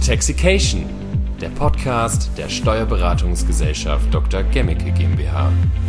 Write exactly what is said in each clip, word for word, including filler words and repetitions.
Intoxication, der Podcast der Steuerberatungsgesellschaft Doktor Gemmeke GmbH.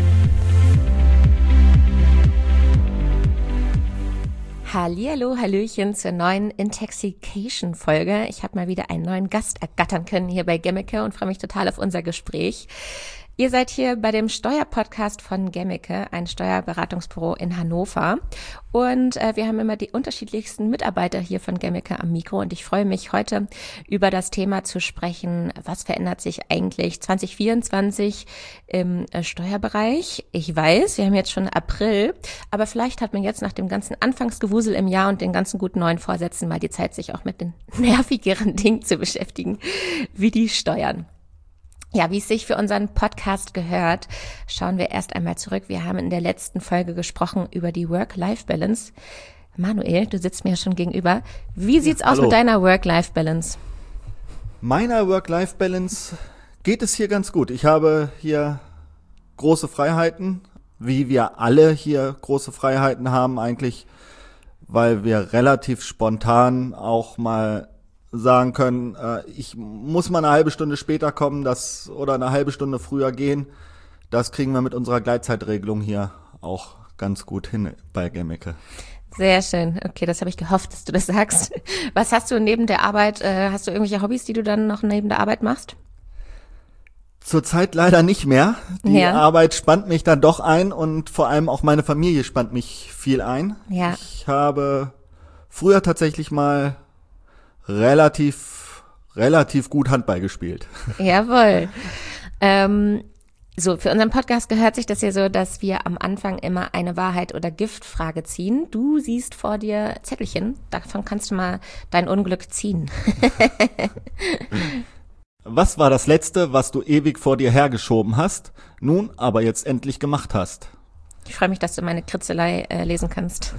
Hallihallo, Hallöchen zur neuen Intoxication-Folge. Ich habe mal wieder einen neuen Gast ergattern können hier bei Gemmeke und freue mich total auf unser Gespräch. Ihr seid hier bei dem Steuerpodcast von Gemmeke, ein Steuerberatungsbüro in Hannover. Und äh, wir haben immer die unterschiedlichsten Mitarbeiter hier von Gemmeke am Mikro. Und ich freue mich heute über das Thema zu sprechen, was verändert sich eigentlich zwanzig vierundzwanzig im äh, Steuerbereich. Ich weiß, wir haben jetzt schon April, aber vielleicht hat man jetzt nach dem ganzen Anfangsgewusel im Jahr und den ganzen guten neuen Vorsätzen mal die Zeit, sich auch mit den nervigeren Dingen zu beschäftigen, wie die Steuern. Ja, wie es sich für unseren Podcast gehört, schauen wir erst einmal zurück. Wir haben in der letzten Folge gesprochen über die Work-Life-Balance. Manuel, du sitzt mir schon gegenüber. Wie sieht's ja, aus mit deiner Work-Life-Balance? Meiner Work-Life-Balance geht es hier ganz gut. Ich habe hier große Freiheiten, wie wir alle hier große Freiheiten haben eigentlich, weil wir relativ spontan auch mal sagen können, äh, ich muss mal eine halbe Stunde später kommen, das oder eine halbe Stunde früher gehen. Das kriegen wir mit unserer Gleitzeitregelung hier auch ganz gut hin bei Gemmeke. Sehr schön. Okay, das habe ich gehofft, dass du das sagst. Was hast du neben der Arbeit, äh, hast du irgendwelche Hobbys, die du dann noch neben der Arbeit machst? Zurzeit leider nicht mehr. Die ja. Arbeit spannt mich dann doch ein und vor allem auch meine Familie spannt mich viel ein. Ja. Ich habe früher tatsächlich mal relativ, relativ gut Handball gespielt. Jawohl. Ähm, so, für unseren Podcast gehört sich das ja so, dass wir am Anfang immer eine Wahrheit- oder Giftfrage ziehen. Du siehst vor dir Zettelchen, davon kannst du mal dein Unglück ziehen. Was war das Letzte, was du ewig vor dir hergeschoben hast, nun aber jetzt endlich gemacht hast? Ich freue mich, dass du meine Kritzelei äh, lesen kannst.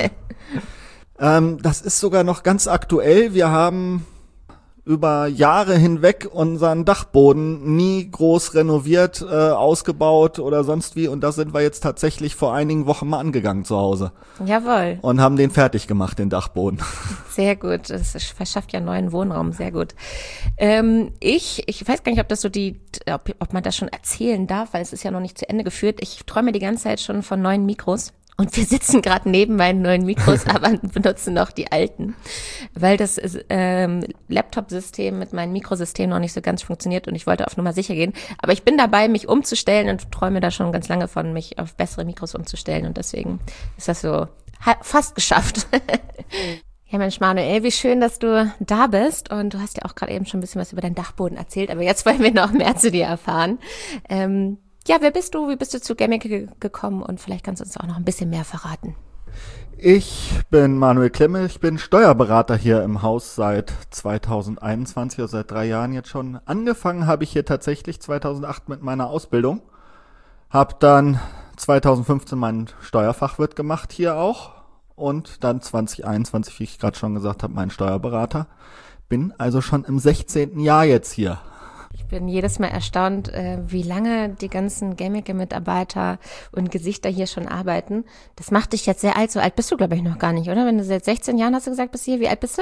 Ähm, das ist sogar noch ganz aktuell. Wir haben über Jahre hinweg unseren Dachboden nie groß renoviert, äh, ausgebaut oder sonst wie. Und das sind wir jetzt tatsächlich vor einigen Wochen mal angegangen zu Hause. Jawohl. Und haben den fertig gemacht, den Dachboden. Sehr gut. Das verschafft ja neuen Wohnraum. Sehr gut. Ähm, ich, ich weiß gar nicht, ob das so die, ob, ob man das schon erzählen darf, weil es ist ja noch nicht zu Ende geführt. Ich träume die ganze Zeit schon von neuen Mikros. Und wir sitzen gerade neben meinen neuen Mikros, aber benutzen noch die alten, weil das ähm, Laptop-System mit meinem Mikrosystem noch nicht so ganz funktioniert und ich wollte auf Nummer sicher gehen. Aber ich bin dabei, mich umzustellen und träume da schon ganz lange von, mich auf bessere Mikros umzustellen und deswegen ist das so ha- fast geschafft. Ja, Mensch, Manuel, wie schön, dass du da bist und du hast ja auch gerade eben schon ein bisschen was über deinen Dachboden erzählt, aber jetzt wollen wir noch mehr zu dir erfahren. Ähm, Ja, wer bist du? Wie bist du zu Gemmeke gekommen? Und vielleicht kannst du uns auch noch ein bisschen mehr verraten. Ich bin Manuel Klemme, ich bin Steuerberater hier im Haus seit zweitausendeinundzwanzig, also seit drei Jahren jetzt schon. Angefangen habe ich hier tatsächlich zweitausendacht mit meiner Ausbildung. Hab dann zweitausendfünfzehn meinen Steuerfachwirt gemacht hier auch. Und dann zweitausendeinundzwanzig, wie ich gerade schon gesagt habe, meinen Steuerberater. Bin also schon im sechzehnten Jahr jetzt hier. Ich bin jedes Mal erstaunt, wie lange die ganzen Gemmeke-Mitarbeiter und Gesichter hier schon arbeiten. Das macht dich jetzt sehr alt. So alt bist du, glaube ich, noch gar nicht, oder? Wenn du seit sechzehn Jahren, hast du gesagt, bist du hier. Wie alt bist du?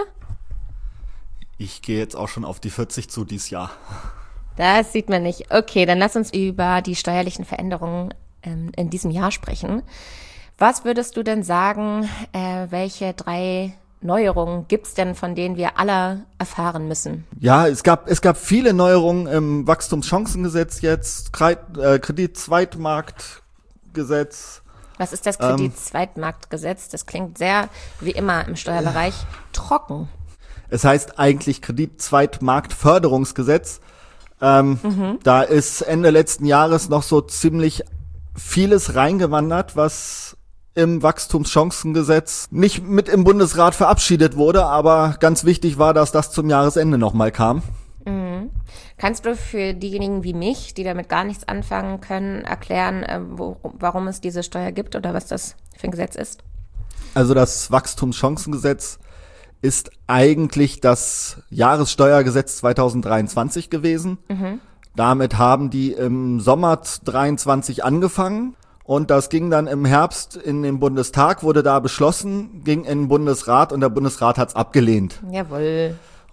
Ich gehe jetzt auch schon auf die vierzig zu dieses Jahr. Das sieht man nicht. Okay, dann lass uns über die steuerlichen Veränderungen ähm, in diesem Jahr sprechen. Was würdest du denn sagen, äh, welche drei Neuerungen gibt's denn, von denen wir alle erfahren müssen? Ja, es gab es gab viele Neuerungen im Wachstumschancengesetz jetzt, Kreditzweitmarktgesetz. Was ist das Kreditzweitmarktgesetz? Das klingt sehr, wie immer im Steuerbereich, trocken. Es heißt eigentlich Kreditzweitmarktförderungsgesetz. Ähm, mhm. Da ist Ende letzten Jahres noch so ziemlich vieles reingewandert, was im Wachstumschancengesetz nicht mit im Bundesrat verabschiedet wurde, aber ganz wichtig war, dass das zum Jahresende nochmal kam. Mhm. Kannst du für diejenigen wie mich, die damit gar nichts anfangen können, erklären, äh, wo, warum es diese Steuer gibt oder was das für ein Gesetz ist? Also das Wachstumschancengesetz ist eigentlich das Jahressteuergesetz zweitausenddreiundzwanzig gewesen. Mhm. Damit haben die im Sommer dreiundzwanzig angefangen. Und das ging dann im Herbst in den Bundestag, wurde da beschlossen, ging in den Bundesrat und der Bundesrat hat's abgelehnt. Jawohl.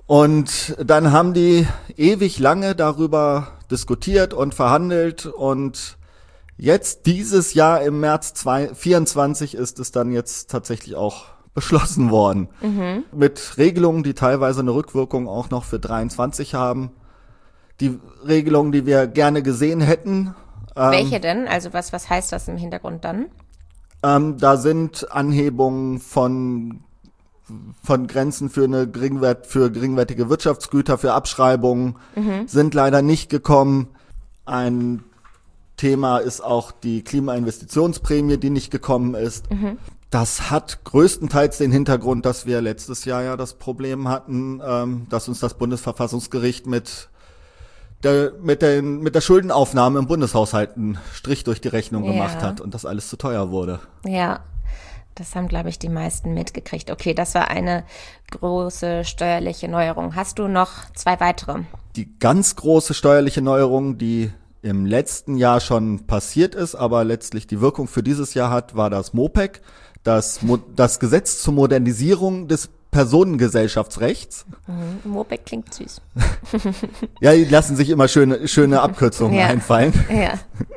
Und dann haben die ewig lange darüber diskutiert und verhandelt und jetzt dieses Jahr im März zweitausendvierundzwanzig ist es dann jetzt tatsächlich auch beschlossen worden. Mhm. Mit Regelungen, die teilweise eine Rückwirkung auch noch für dreiundzwanzig haben. Die Regelungen, die wir gerne gesehen hätten. Welche ähm, denn? Also was, was heißt das im Hintergrund dann? Ähm, da sind Anhebungen von, von Grenzen für eine geringwert, für geringwertige Wirtschaftsgüter, für Abschreibungen, mhm. sind leider nicht gekommen. Ein Thema ist auch die Klimainvestitionsprämie, die nicht gekommen ist. Mhm. Das hat größtenteils den Hintergrund, dass wir letztes Jahr ja das Problem hatten, ähm, dass uns das Bundesverfassungsgericht mit der, mit der, mit der Schuldenaufnahme im Bundeshaushalt einen Strich durch die Rechnung ja. gemacht hat und das alles zu teuer wurde. Ja, das haben, glaube ich, die meisten mitgekriegt. Okay, das war eine große steuerliche Neuerung. Hast du noch zwei weitere? Die ganz große steuerliche Neuerung, die im letzten Jahr schon passiert ist, aber letztlich die Wirkung für dieses Jahr hat, war das MoPEC, das, Mo- das Gesetz zur Modernisierung des Personengesellschaftsrechts. Mhm. MoPEC klingt süß. Ja, die lassen sich immer schöne, schöne Abkürzungen ja. einfallen. Ja.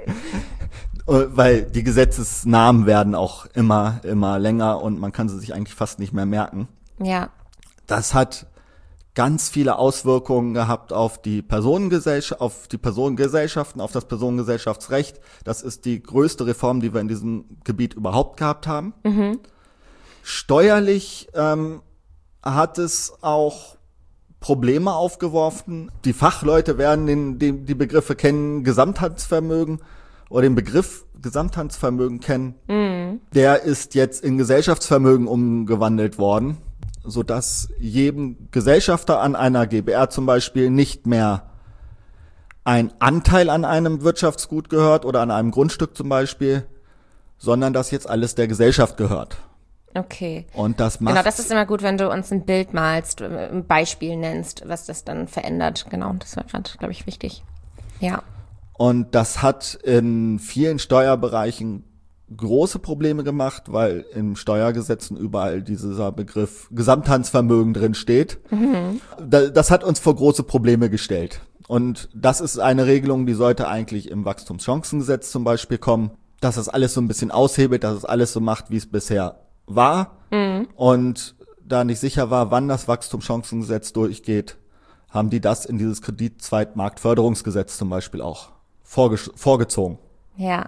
Weil die Gesetzesnamen werden auch immer, immer länger und man kann sie sich eigentlich fast nicht mehr merken. Ja. Das hat ganz viele Auswirkungen gehabt auf die Personengesellschaft, auf die Personengesellschaften, auf das Personengesellschaftsrecht. Das ist die größte Reform, die wir in diesem Gebiet überhaupt gehabt haben. Mhm. Steuerlich ähm, hat es auch Probleme aufgeworfen. Die Fachleute werden den, den, die Begriffe kennen, Gesamthandsvermögen oder den Begriff Gesamthandsvermögen kennen. Mhm. Der ist jetzt in Gesellschaftsvermögen umgewandelt worden, sodass jedem Gesellschafter an einer GbR zum Beispiel nicht mehr ein Anteil an einem Wirtschaftsgut gehört oder an einem Grundstück zum Beispiel, sondern dass jetzt alles der Gesellschaft gehört. Okay. Und das macht. Genau, das ist immer gut, wenn du uns ein Bild malst, ein Beispiel nennst, was das dann verändert. Genau, das war gerade, glaube ich, wichtig. Ja. Und das hat in vielen Steuerbereichen große Probleme gemacht, weil im Steuergesetzen überall dieser Begriff Gesamthandsvermögen drin steht. Mhm. Das hat uns vor große Probleme gestellt. Und das ist eine Regelung, die sollte eigentlich im Wachstumschancengesetz zum Beispiel kommen, dass es alles so ein bisschen aushebelt, dass es alles so macht, wie es bisher war. Mhm. Und da nicht sicher war, wann das Wachstumschancengesetz durchgeht, haben die das in dieses Kreditzweitmarktförderungsgesetz zum Beispiel auch vorge- vorgezogen. Ja.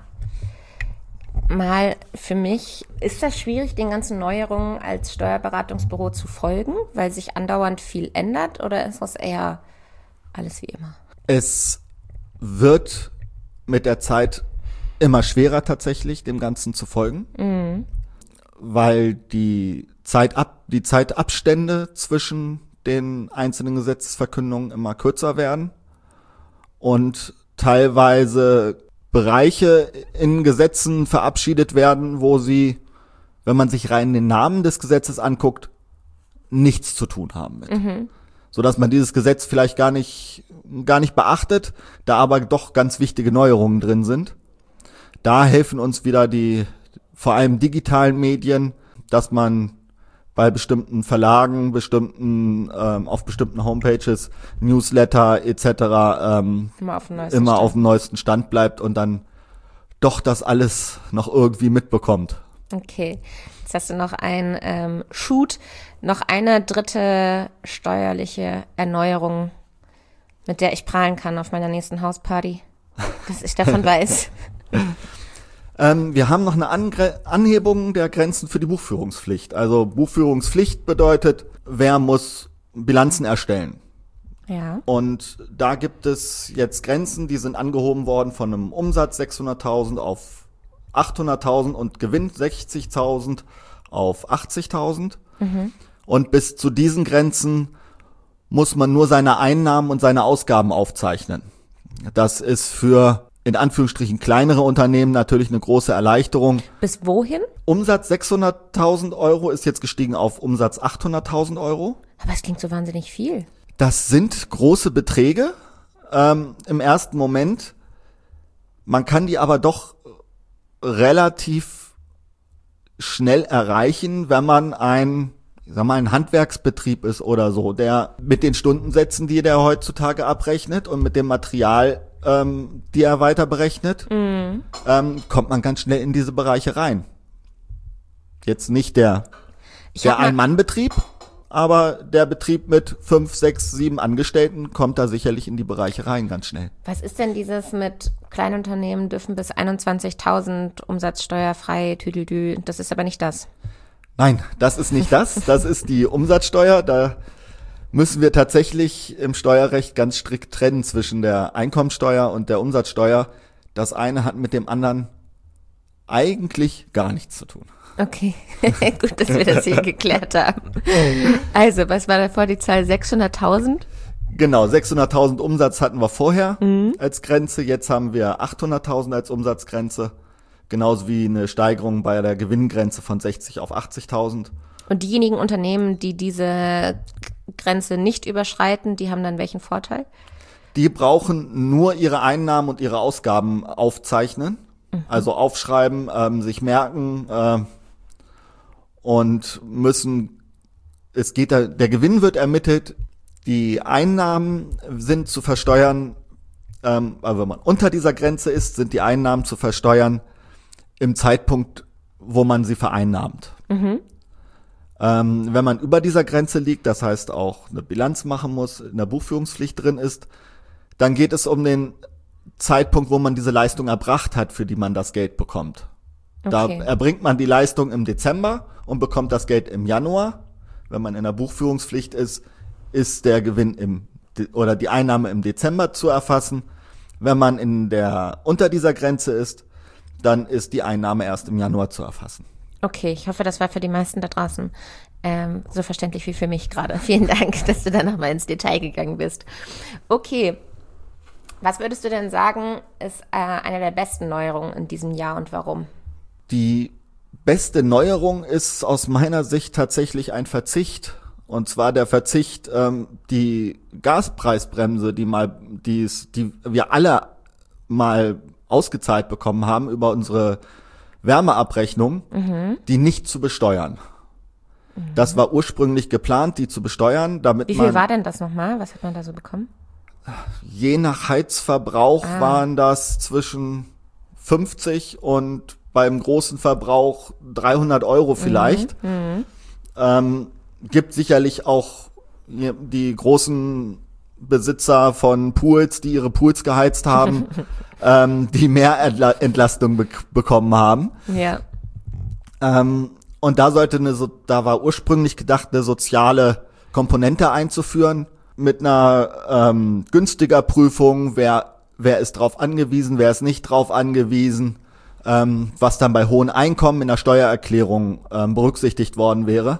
Mal für mich, ist das schwierig, den ganzen Neuerungen als Steuerberatungsbüro zu folgen, weil sich andauernd viel ändert, oder ist das eher alles wie immer? Es wird mit der Zeit immer schwerer tatsächlich, dem Ganzen zu folgen, mhm. weil die Zeitab- die Zeitabstände zwischen den einzelnen Gesetzesverkündungen immer kürzer werden und teilweise Bereiche in Gesetzen verabschiedet werden, wo sie, wenn man sich rein den Namen des Gesetzes anguckt, nichts zu tun haben mit. Mhm. Sodass man dieses Gesetz vielleicht gar nicht, gar nicht beachtet, da aber doch ganz wichtige Neuerungen drin sind. Da helfen uns wieder die, vor allem digitalen Medien, dass man bei bestimmten Verlagen, bestimmten ähm, auf bestimmten Homepages, Newsletter et cetera Ähm, immer, auf dem, neuesten immer auf dem neuesten Stand bleibt und dann doch das alles noch irgendwie mitbekommt. Okay, jetzt hast du noch ein ähm, Shoot, noch eine dritte steuerliche Erneuerung, mit der ich prahlen kann auf meiner nächsten Hausparty, dass ich davon weiß. Ähm, wir haben noch eine Angre- Anhebung der Grenzen für die Buchführungspflicht. Also Buchführungspflicht bedeutet, wer muss Bilanzen erstellen. Ja. Und da gibt es jetzt Grenzen, die sind angehoben worden von einem Umsatz sechshunderttausend auf achthunderttausend und Gewinn sechzigtausend auf achtzigtausend. Mhm. Und bis zu diesen Grenzen muss man nur seine Einnahmen und seine Ausgaben aufzeichnen. Das ist für in Anführungsstrichen kleinere Unternehmen natürlich eine große Erleichterung. Bis wohin? Umsatz sechshunderttausend Euro ist jetzt gestiegen auf Umsatz achthunderttausend Euro. Aber es klingt so wahnsinnig viel. Das sind große Beträge ähm, im ersten Moment. Man kann die aber doch relativ schnell erreichen, wenn man ein ich sag mal, ein Handwerksbetrieb ist oder so, der mit den Stundensätzen, die der heutzutage abrechnet und mit dem Material, ähm, die er weiter berechnet, mhm. ähm, kommt man ganz schnell in diese Bereiche rein. Jetzt nicht der, der Ein-Mann-Betrieb, aber der Betrieb mit fünf, sechs, sieben Angestellten kommt da sicherlich in die Bereiche rein, ganz schnell. Was ist denn dieses mit Kleinunternehmen dürfen bis einundzwanzigtausend umsatzsteuerfrei, tüdelü, das ist aber nicht das. Nein, das ist nicht das. Das ist die Umsatzsteuer. Da müssen wir tatsächlich im Steuerrecht ganz strikt trennen zwischen der Einkommensteuer und der Umsatzsteuer. Das eine hat mit dem anderen eigentlich gar nichts zu tun. Okay, gut, dass wir das hier geklärt haben. Also, was war davor die Zahl? sechshunderttausend? Genau, sechshunderttausend Umsatz hatten wir vorher mhm. als Grenze. Jetzt haben wir achthunderttausend als Umsatzgrenze. Genauso wie eine Steigerung bei der Gewinngrenze von sechzig auf achtzigtausend. Und diejenigen Unternehmen, die diese Grenze nicht überschreiten, die haben dann welchen Vorteil? Die brauchen nur ihre Einnahmen und ihre Ausgaben aufzeichnen, mhm. also aufschreiben, ähm, sich merken äh, und müssen, es geht da, der Gewinn wird ermittelt, die Einnahmen sind zu versteuern, ähm, also wenn man unter dieser Grenze ist, sind die Einnahmen zu versteuern im Zeitpunkt, wo man sie vereinnahmt. Mhm. Ähm, wenn man über dieser Grenze liegt, das heißt auch eine Bilanz machen muss, in der Buchführungspflicht drin ist, dann geht es um den Zeitpunkt, wo man diese Leistung erbracht hat, für die man das Geld bekommt. Okay. Da erbringt man die Leistung im Dezember und bekommt das Geld im Januar. Wenn man in der Buchführungspflicht ist, ist der Gewinn im oder die Einnahme im Dezember zu erfassen. Wenn man in der unter dieser Grenze ist, dann ist die Einnahme erst im Januar zu erfassen. Okay, ich hoffe, das war für die meisten da draußen ähm, so verständlich wie für mich gerade. Vielen Dank, dass du da nochmal ins Detail gegangen bist. Okay, was würdest du denn sagen, ist äh, eine der besten Neuerungen in diesem Jahr und warum? Die beste Neuerung ist aus meiner Sicht tatsächlich ein Verzicht. Und zwar der Verzicht, ähm, die Gaspreisbremse, die mal, die, die wir alle mal ausgezahlt bekommen haben über unsere Wärmeabrechnung, mhm. die nicht zu besteuern. Mhm. Das war ursprünglich geplant, die zu besteuern, damit man... Wie viel man, war denn das nochmal? Was hat man da so bekommen? Je nach Heizverbrauch ah. waren das zwischen fünfzig und beim großen Verbrauch dreihundert Euro vielleicht. Mhm. Mhm. Ähm, gibt sicherlich auch die großen Besitzer von Pools, die ihre Pools geheizt haben, ähm, die mehr Entla- Entlastung be- bekommen haben. Ja. Ähm, und da sollte eine, so, da war ursprünglich gedacht, eine soziale Komponente einzuführen mit einer ähm, günstiger Prüfung, wer wer ist drauf angewiesen, wer ist nicht drauf angewiesen, ähm, was dann bei hohen Einkommen in der Steuererklärung ähm, berücksichtigt worden wäre.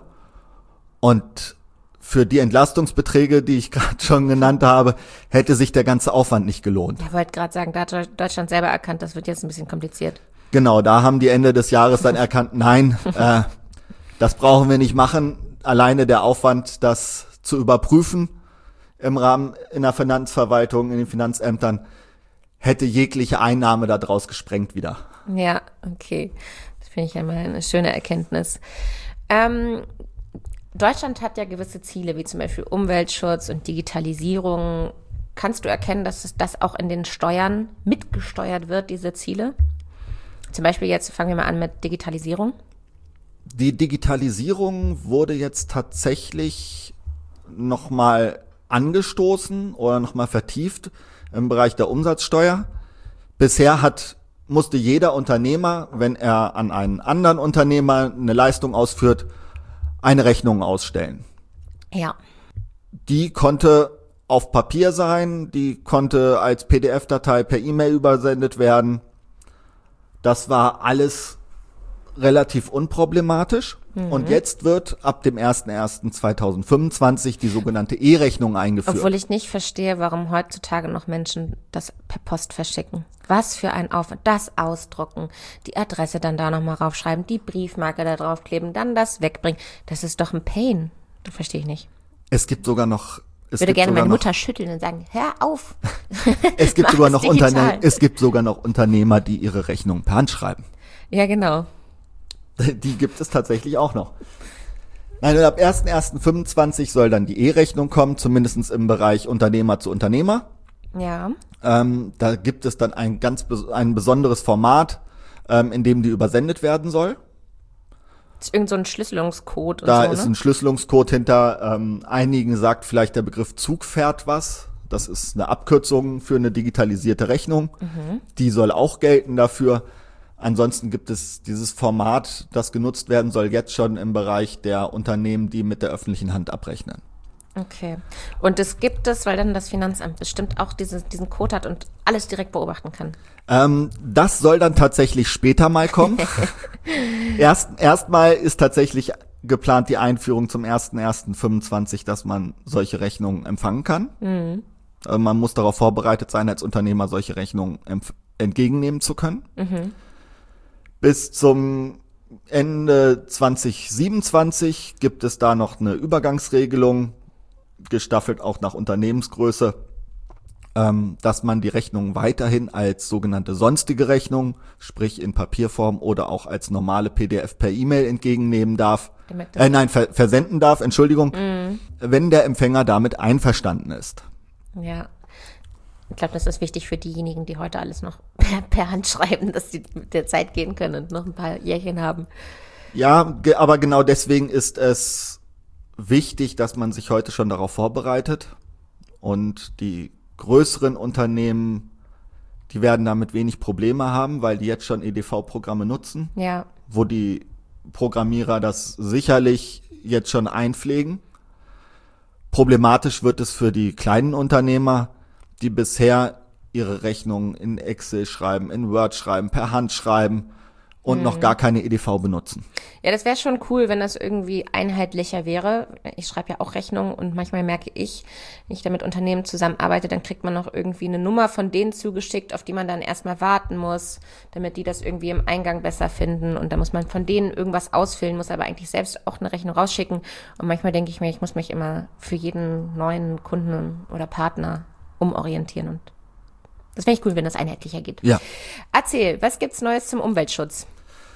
Und für die Entlastungsbeträge, die ich gerade schon genannt habe, hätte sich der ganze Aufwand nicht gelohnt. Ich wollte gerade sagen, da hat Deutschland selber erkannt, das wird jetzt ein bisschen kompliziert. Genau, da haben die Ende des Jahres dann erkannt, nein, äh, das brauchen wir nicht machen. Alleine der Aufwand, das zu überprüfen im Rahmen in der Finanzverwaltung, in den Finanzämtern, hätte jegliche Einnahme daraus gesprengt wieder. Ja, okay. Das finde ich einmal eine schöne Erkenntnis. Ähm, Deutschland hat ja gewisse Ziele, wie zum Beispiel Umweltschutz und Digitalisierung. Kannst du erkennen, dass es das auch in den Steuern mitgesteuert wird, diese Ziele? Zum Beispiel jetzt fangen wir mal an mit Digitalisierung. Die Digitalisierung wurde jetzt tatsächlich nochmal angestoßen oder nochmal vertieft im Bereich der Umsatzsteuer. Bisher hat, musste jeder Unternehmer, wenn er an einen anderen Unternehmer eine Leistung ausführt, eine Rechnung ausstellen. Ja. Die konnte auf Papier sein, die konnte als P D F-Datei per E-Mail übersendet werden. Das war alles relativ unproblematisch. Mhm. Und jetzt wird ab dem ersten ersten zweitausendfünfundzwanzig die sogenannte E-Rechnung eingeführt. Obwohl ich nicht verstehe, warum heutzutage noch Menschen das per Post verschicken. Was für ein Aufwand. Das ausdrucken, die Adresse dann da nochmal raufschreiben, die Briefmarke da draufkleben, dann das wegbringen. Das ist doch ein Pain. Das verstehe ich nicht. Es gibt sogar noch... Ich würde gerne meine Mutter schütteln und sagen, hör auf. Es gibt sogar noch Unterne- es gibt sogar noch Unternehmer, die ihre Rechnung per Hand schreiben. Ja, genau. Die gibt es tatsächlich auch noch. Nein, und ab erster erster fünfundzwanzig soll dann die E-Rechnung kommen, zumindest im Bereich Unternehmer zu Unternehmer. Ja. Ähm, da gibt es dann ein ganz ein besonderes Format, ähm, in dem die übersendet werden soll. Das ist irgend so ein Schlüsselungscode und Da so, ist ne? ein Schlüsselungscode hinter. Ähm, einigen sagt vielleicht der Begriff Zugpferd was. Das ist eine Abkürzung für eine digitalisierte Rechnung. Mhm. Die soll auch gelten dafür. Ansonsten gibt es dieses Format, das genutzt werden soll, jetzt schon im Bereich der Unternehmen, die mit der öffentlichen Hand abrechnen. Okay. Und das gibt es, weil dann das Finanzamt bestimmt auch diese, diesen Code hat und alles direkt beobachten kann. Ähm, das soll dann tatsächlich später mal kommen. Erst erstmal ist tatsächlich geplant die Einführung zum erster erster fünfundzwanzig, dass man solche Rechnungen empfangen kann. Mhm. Äh, man muss darauf vorbereitet sein, als Unternehmer solche Rechnungen empf- entgegennehmen zu können. Mhm. Bis zum Ende zwanzig siebenundzwanzig gibt es da noch eine Übergangsregelung, gestaffelt auch nach Unternehmensgröße, ähm, dass man die Rechnung weiterhin als sogenannte sonstige Rechnung, sprich in Papierform oder auch als normale P D F per E-Mail entgegennehmen darf. Äh, nein, ver- versenden darf, Entschuldigung, mm. wenn der Empfänger damit einverstanden ist. Ja. Ich glaube, das ist wichtig für diejenigen, die heute alles noch per, per Hand schreiben, dass sie mit der Zeit gehen können und noch ein paar Jährchen haben. Ja, ge- aber genau deswegen ist es wichtig, dass man sich heute schon darauf vorbereitet. Und die größeren Unternehmen, die werden damit wenig Probleme haben, weil die jetzt schon E D V-Programme nutzen, ja. wo die Programmierer das sicherlich jetzt schon einpflegen. Problematisch wird es für die kleinen Unternehmer, die bisher ihre Rechnungen in Excel schreiben, in Word schreiben, per Hand schreiben und mhm. noch gar keine E D V benutzen. Ja, das wäre schon cool, wenn das irgendwie einheitlicher wäre. Ich schreibe ja auch Rechnungen und manchmal merke ich, wenn ich da mit Unternehmen zusammenarbeite, dann kriegt man noch irgendwie eine Nummer von denen zugeschickt, auf die man dann erstmal warten muss, damit die das irgendwie im Eingang besser finden. Und da muss man von denen irgendwas ausfüllen, muss aber eigentlich selbst auch eine Rechnung rausschicken. Und manchmal denke ich mir, ich muss mich immer für jeden neuen Kunden oder Partner umorientieren. Und das wäre echt cool, wenn das einheitlicher geht. Ja. Erzähl, was gibt's Neues zum Umweltschutz?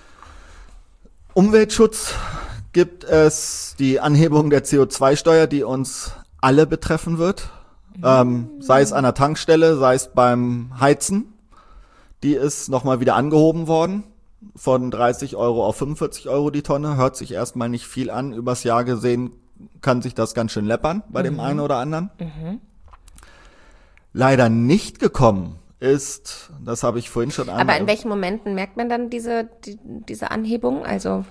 Umweltschutz gibt es die Anhebung der C O zwei Steuer, die uns alle betreffen wird. Mhm. Ähm, sei es an der Tankstelle, sei es beim Heizen. Die ist nochmal wieder angehoben worden. Von dreißig Euro auf fünfundvierzig Euro die Tonne. Hört sich erstmal nicht viel an. Übers Jahr gesehen kann sich das ganz schön läppern bei mhm. dem einen oder anderen. Mhm. Leider nicht gekommen ist, das habe ich vorhin schon einmal. Aber in welchen Momenten merkt man dann diese, die, diese Anhebung? Also,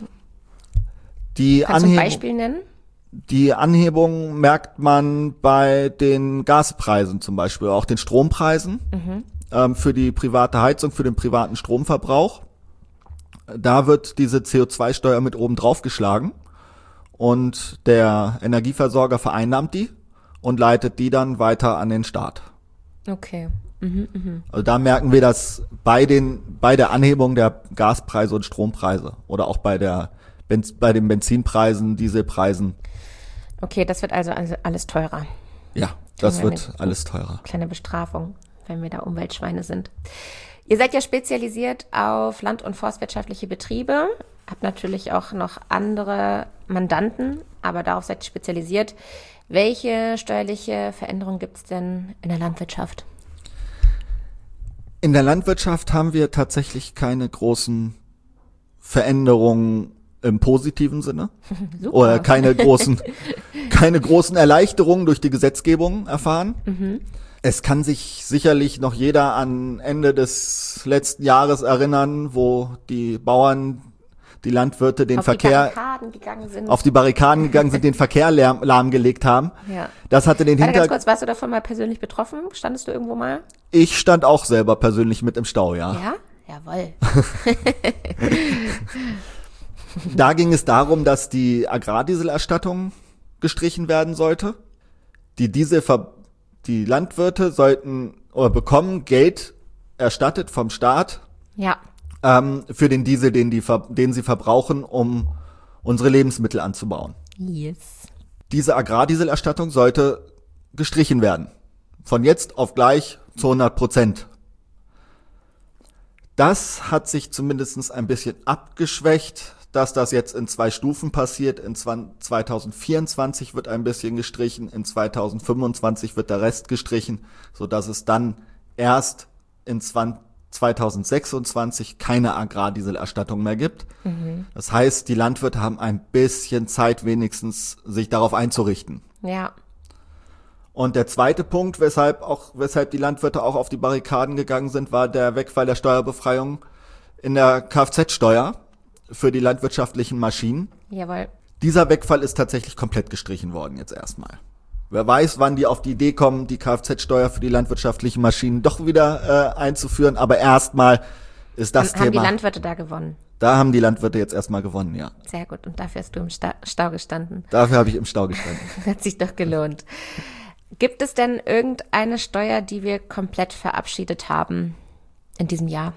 die kannst du ein Anhebung, Beispiel nennen? Die Anhebung merkt man bei den Gaspreisen zum Beispiel, auch den Strompreisen mhm. ähm, für die private Heizung, für den privaten Stromverbrauch. Da wird diese C O zwei Steuer mit oben drauf geschlagen und der Energieversorger vereinnahmt die und leitet die dann weiter an den Staat. Okay. Mhm, mh. Also da merken wir das bei den bei der Anhebung der Gaspreise und Strompreise oder auch bei der Benz, bei den Benzinpreisen, Dieselpreisen. Okay, das wird also alles teurer. Ja, das wird alles teurer. Kleine Bestrafung, wenn wir da Umweltschweine sind. Ihr seid ja spezialisiert auf land- und forstwirtschaftliche Betriebe, habt natürlich auch noch andere Mandanten, aber darauf seid ihr spezialisiert. Welche steuerliche Veränderungen gibt es denn in der Landwirtschaft? In der Landwirtschaft haben wir tatsächlich keine großen Veränderungen im positiven Sinne. Super. Oder keine großen, keine großen Erleichterungen durch die Gesetzgebung erfahren. Mhm. Es kann sich sicherlich noch jeder an Ende des letzten Jahres erinnern, wo die Bauern, die Landwirte den auf Verkehr die Barrikaden gegangen sind. auf die Barrikaden gegangen sind, den Verkehr lahm, lahmgelegt haben. Ja. Das hatte den Warte, ganz Hintergrund. kurz, warst du davon mal persönlich betroffen? Standest du irgendwo mal? Ich stand auch selber persönlich mit im Stau, ja. Ja? Jawohl. Da ging es darum, dass die Agrardieselerstattung gestrichen werden sollte. Die Dieselver- die Landwirte sollten oder bekommen Geld erstattet vom Staat. Ja. Ähm, für den Diesel, den, die, den sie verbrauchen, um unsere Lebensmittel anzubauen. Yes. Diese Agrardieselerstattung sollte gestrichen werden. Von jetzt auf gleich zu hundert Prozent. Das hat sich zumindest ein bisschen abgeschwächt, dass das jetzt in zwei Stufen passiert. In zwanzig vierundzwanzig wird ein bisschen gestrichen, in zwanzig fünfundzwanzig wird der Rest gestrichen, sodass es dann erst in zwanzig sechsundzwanzig keine Agrardieselerstattung mehr gibt. Mhm. Das heißt, die Landwirte haben ein bisschen Zeit wenigstens, sich darauf einzurichten. Ja. Und der zweite Punkt, weshalb auch, weshalb die Landwirte auch auf die Barrikaden gegangen sind, war der Wegfall der Steuerbefreiung in der Kfz-Steuer für die landwirtschaftlichen Maschinen. Jawohl. Dieser Wegfall ist tatsächlich komplett gestrichen worden jetzt erstmal. Wer weiß, wann die auf die Idee kommen, die Kfz-Steuer für die landwirtschaftlichen Maschinen doch wieder äh, einzuführen. Aber erstmal ist das Haben Thema. Haben die Landwirte da gewonnen? Da haben die Landwirte jetzt erstmal gewonnen, ja. Sehr gut. Und dafür hast du im Sta- Stau gestanden. Dafür habe ich im Stau gestanden. Hat sich doch gelohnt. Gibt es denn irgendeine Steuer, die wir komplett verabschiedet haben in diesem Jahr?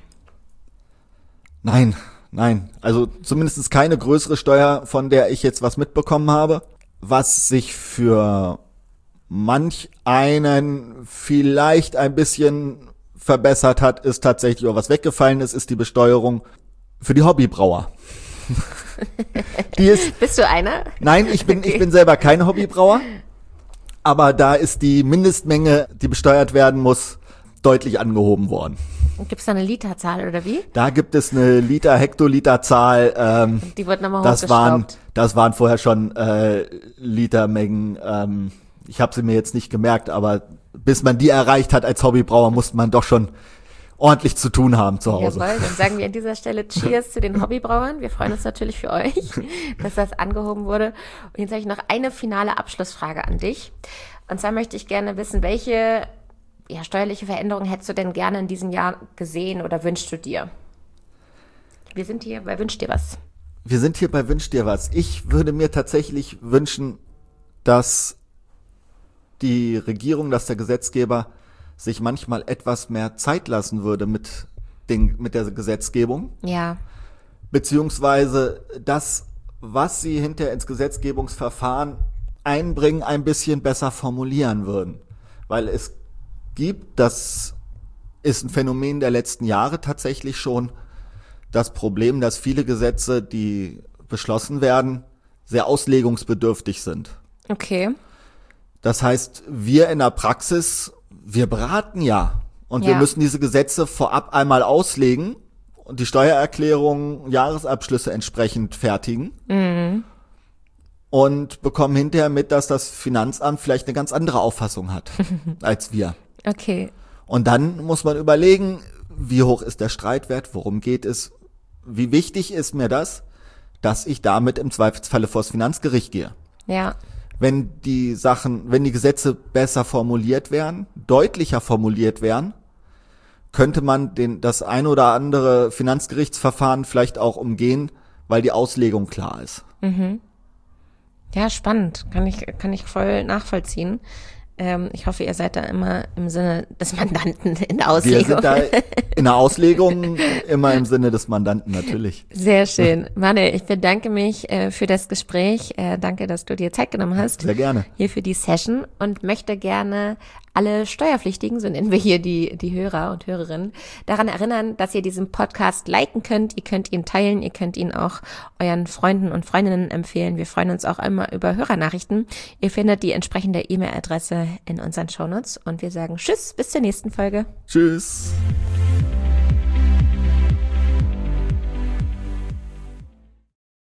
Nein, nein. Also zumindest keine größere Steuer, von der ich jetzt was mitbekommen habe. Was sich für manch einen vielleicht ein bisschen verbessert hat, ist tatsächlich, oder was weggefallen ist, ist die Besteuerung für die Hobbybrauer. Die ist, Bist du einer? Nein, ich bin, okay. ich bin selber kein Hobbybrauer, aber da ist die Mindestmenge, die besteuert werden muss, deutlich angehoben worden. Gibt es da eine Literzahl oder wie? Da gibt es eine Liter, Hektoliterzahl. Ähm, die wird nochmal das waren, hochgeschraubt. Das waren vorher schon äh, Litermengen. Ähm, ich habe sie mir jetzt nicht gemerkt, aber bis man die erreicht hat als Hobbybrauer, musste man doch schon ordentlich zu tun haben zu Hause. Jawohl, dann sagen wir an dieser Stelle Cheers zu den Hobbybrauern. Wir freuen uns natürlich für euch, dass das angehoben wurde. Und jetzt habe ich noch eine finale Abschlussfrage an dich. Und zwar möchte ich gerne wissen, welche ja, steuerliche Veränderungen hättest du denn gerne in diesem Jahr gesehen oder wünschst du dir? Wir sind hier bei Wünsch dir was. Wir sind hier bei Wünsch dir was. Ich würde mir tatsächlich wünschen, dass die Regierung, dass der Gesetzgeber sich manchmal etwas mehr Zeit lassen würde mit den, mit der Gesetzgebung. Ja. Beziehungsweise das, was sie hinterher ins Gesetzgebungsverfahren einbringen, ein bisschen besser formulieren würden. Weil es gibt, das ist ein Phänomen der letzten Jahre tatsächlich schon, das Problem, dass viele Gesetze, die beschlossen werden, sehr auslegungsbedürftig sind. Okay. Das heißt, wir in der Praxis, wir beraten ja und ja. wir müssen diese Gesetze vorab einmal auslegen und die Steuererklärungen, Jahresabschlüsse entsprechend fertigen mhm. und bekommen hinterher mit, dass das Finanzamt vielleicht eine ganz andere Auffassung hat als wir. Okay. Und dann muss man überlegen, wie hoch ist der Streitwert, worum geht es, wie wichtig ist mir das, dass ich damit im Zweifelsfalle vors Finanzgericht gehe. Ja. Wenn die Sachen, wenn die Gesetze besser formuliert wären, deutlicher formuliert wären, könnte man den, das ein oder andere Finanzgerichtsverfahren vielleicht auch umgehen, weil die Auslegung klar ist. Mhm. Ja, spannend. Kann ich, kann ich voll nachvollziehen. Ähm, ich hoffe, ihr seid da immer im Sinne des Mandanten in der Auslegung. Wir sind da in der Auslegung immer im Sinne des Mandanten, natürlich. Sehr schön. Manuel, ich bedanke mich äh, für das Gespräch. Äh, danke, dass du dir Zeit genommen hast. Sehr gerne. Hier für die Session und möchte gerne alle Steuerpflichtigen, so nennen wir hier die, die Hörer und Hörerinnen, daran erinnern, dass ihr diesen Podcast liken könnt. Ihr könnt ihn teilen, ihr könnt ihn auch euren Freunden und Freundinnen empfehlen. Wir freuen uns auch immer über Hörernachrichten. Ihr findet die entsprechende E-Mail-Adresse in unseren Shownotes und wir sagen Tschüss, bis zur nächsten Folge. Tschüss.